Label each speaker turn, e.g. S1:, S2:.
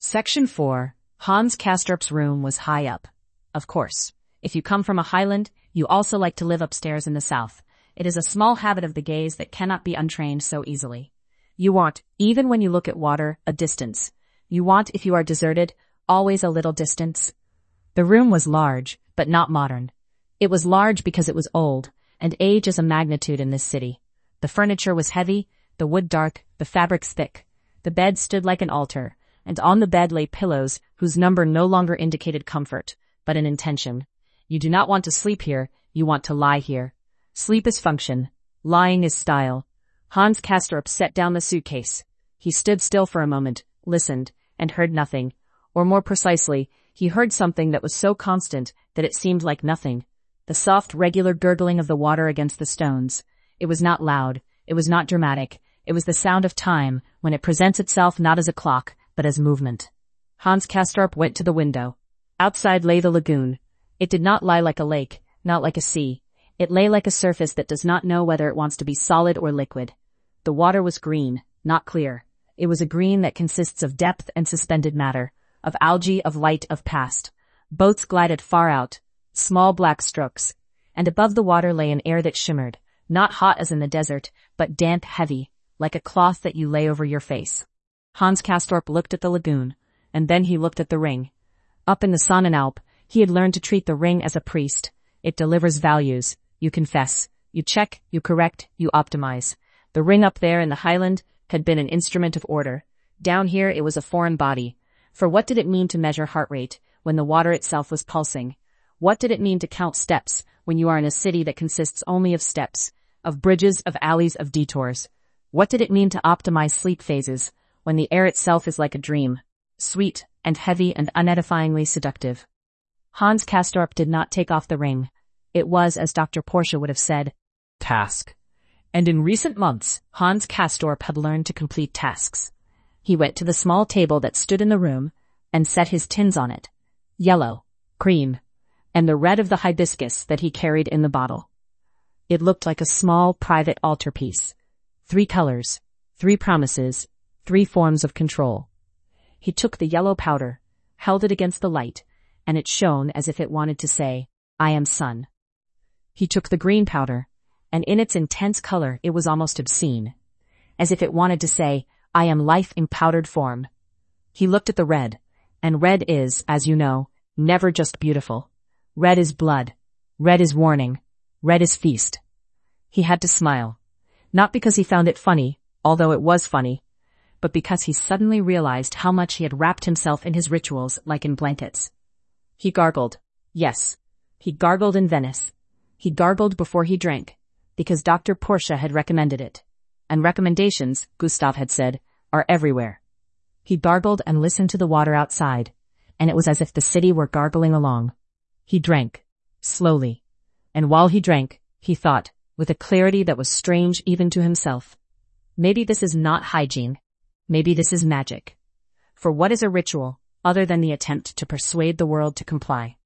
S1: Section 4. Hans Castorp's room was high up. Of course, if you come from a highland, you also like to live upstairs in the south. It is a small habit of the gaze that cannot be untrained so easily. You want, even when you look at water, a distance. You want, if you are deserted, always a little distance. The room was large, but not modern. It was large because it was old, and age is a magnitude in this city. The furniture was heavy, the wood dark, the fabrics thick. The bed stood like an altar, and on the bed lay pillows whose number no longer indicated comfort, but an intention. You do not want to sleep here, you want to lie here. Sleep is function. Lying is style. Hans Castorp set down the suitcase. He stood still for a moment, listened, and heard nothing. Or more precisely, he heard something that was so constant that it seemed like nothing. The soft, regular gurgling of the water against the stones. It was not loud. It was not dramatic. It was the sound of time, when it presents itself not as a clock, but as movement. Hans Castorp went to the window. Outside lay the lagoon. It did not lie like a lake, not like a sea. It lay like a surface that does not know whether it wants to be solid or liquid. The water was green, not clear. It was a green that consists of depth and suspended matter, of algae, of light, of past. Boats glided far out, small black strokes, and above the water lay an air that shimmered, not hot as in the desert, but damp, heavy, like a cloth that you lay over your face. Hans Castorp looked at the lagoon, and then he looked at the ring. Up in the Sonnenalp, he had learned to treat the ring as a priest. It delivers values. You confess, you check, you correct, you optimize. The ring up there in the highland had been an instrument of order. Down here it was a foreign body. For what did it mean to measure heart rate when the water itself was pulsing? What did it mean to count steps when you are in a city that consists only of steps, of bridges, of alleys, of detours? What did it mean to optimize sleep phases when the air itself is like a dream, sweet and heavy and unedifyingly seductive? Hans Castorp did not take off the ring. It was, as Dr. Porsche would have said, task. And in recent months, Hans Castorp had learned to complete tasks. He went to the small table that stood in the room and set his tins on it. Yellow, cream, and the red of the hibiscus that he carried in the bottle. It looked like a small private altarpiece. 3 colors, 3 promises, 3 forms of control. He took the yellow powder, held it against the light, and it shone as if it wanted to say, I am sun. He took the green powder, and in its intense color it was almost obscene, as if it wanted to say, I am life in powdered form. He looked at the red, and red is, as you know, never just beautiful. Red is blood. Red is warning. Red is feast. He had to smile, not because he found it funny, although it was funny, but because he suddenly realized how much he had wrapped himself in his rituals like in blankets. He gargled. Yes, he gargled in Venice. He gargled before he drank, because Dr. Porsche had recommended it. And recommendations, Gustav had said, are everywhere. He gargled and listened to the water outside, and it was as if the city were gargling along. He drank, slowly. And while he drank, he thought, with a clarity that was strange even to himself. Maybe this is not hygiene. Maybe this is magic. For what is a ritual, other than the attempt to persuade the world to comply?